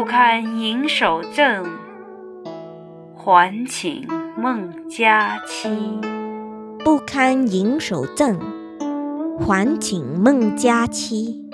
堪盈手赠，还请孟佳期。 不堪盈手赠，还请孟佳期。